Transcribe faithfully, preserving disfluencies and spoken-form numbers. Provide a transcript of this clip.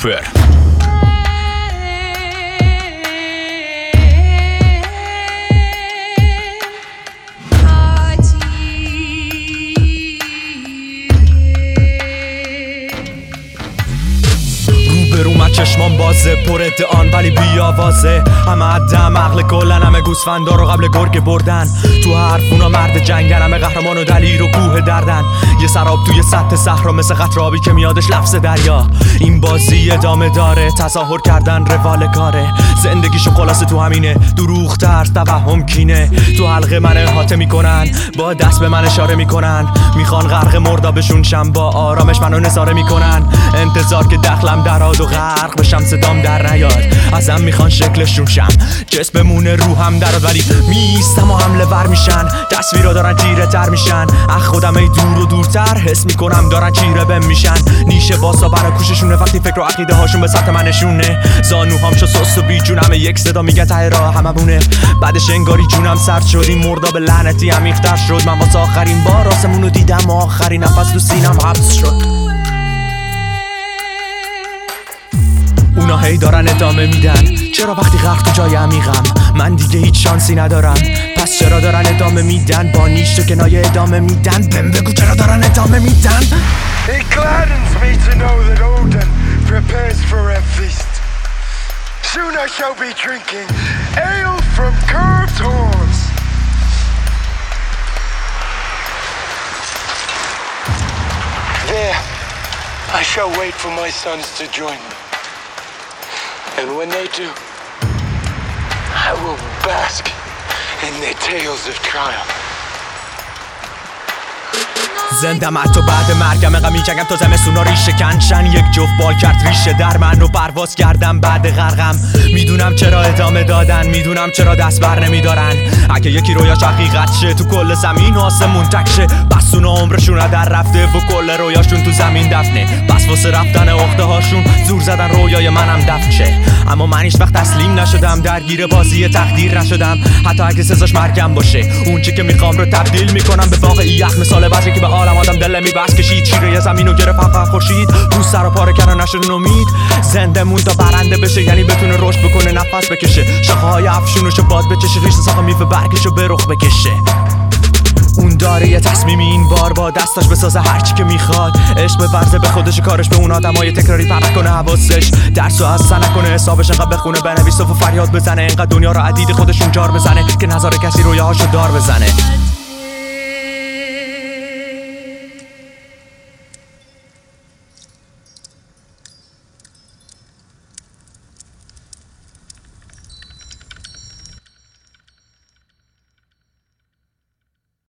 سوپر. برو من چشمان بازه پر ادعان ولی بی آوازه، همه عدم عقل کلن، همه گوسفندا رو قبل گرگ بردن. تو حرفونا مرد جنگن، همه قهرمان و دلیر و کوه دردن. یه سراب توی سطح صحرا مثل قطرابی که میادش لفظ دریا. این بازی ادامه داره، تظاهر کردن روال کاره. زندگیشو خلاصه تو همینه، دروغ ترس توهم کینه. تو حلقه من احاطه میکنن، با دست به من اشاره میکنن. میخوان غرق مردابشون شم، با آرامش منو نظاره میکنن. انتظار که دخلم دراد و غرق بشم صدام در نیاد. ازم میخوان شکلشون شم، جسم بمونه روحم دراد. ولی میستم و حمله ور میشن، تصویرا دارن تیره تر میشن. اخ خودم ای دور و دورتر حس میکنم دارن چیره بهم میشن. نیشه باسا برا کوششونه وقتی فکر و عقیده هاشون به سطح منشونه. زانوهام شو سست و بی جون، همه یک صدا میگه ته راه همه بونه. بعدش انگاری جونم سرد شد، این مرداب لعنتی عمیق‌تر شد. من واسه آخرین بار آسمونو دیدم و آخرین نفس تو سینم حبس شد. اونا هی دارن ادامه میدن، چرا وقتی غرق تو جای عمیقم من دیگه هیچ شانسی ندارم؟ پس چرا دارن ادامه میدن؟ با نیش تو کنایه ادامه میدن. بهم بگو چرا دارن ادامه میدن؟ It gladdens me to know that Odin prepares for a feast. Soon I shall be drinking ale from curved horns. There, I shall wait for my sons to join me. And when they do, I will bask in their tales of triumph. زندم حتی بعد مرگم، اقا میجنگم تا زمستونا ریشه کنشن. یک جفت بال کرد ریشه در من رو پرواز کردم بعد غرقم. میدونم چرا ادامه دادن، میدونم چرا دست بر نمیدارن. اگه یکی رویاش حقیقت شه، تو کل زمین و آسمون تک شه. بس اونا عمرشون در رفته و کل رویاشون تو زمین دفنه. بس واسه رفتن عقده هاشون زور زدن رویای منم دفن شه. اما من هیچ وقت تسلیم نشدم، درگیر بازی تقدیر نشدم. حتی اگه سزاش مرگم باشه، اون چی که میخوام رو تبدیل میکنم به واقعیت. مثال بعضی که به عالم آدم دل میبست کشید، چیره زمینو گرفت حق خورشید. رو سر و پاره کردن نشد امید، زنده مون تا برنده بشه. یعنی بتونه رشد بکنه، نفس بکشه، شاخه های افشونشو باد بچشه، ریش ساق میوه برگشو به رخ بکشه. اون داره یه تصمیمی این بار، با دستاش بسازه هرچی که میخواد. عشق بورزه به خودش، کارش به اون آدمای تکراری پرت کنه حواسش. درسو از نکنه، حسابش انقدر بخونه بنویسه و فریاد بزنه. انقدر دنیا رو عدید خودشون جار بزنه که نذاره کسی رویاهاشو دار بزنه.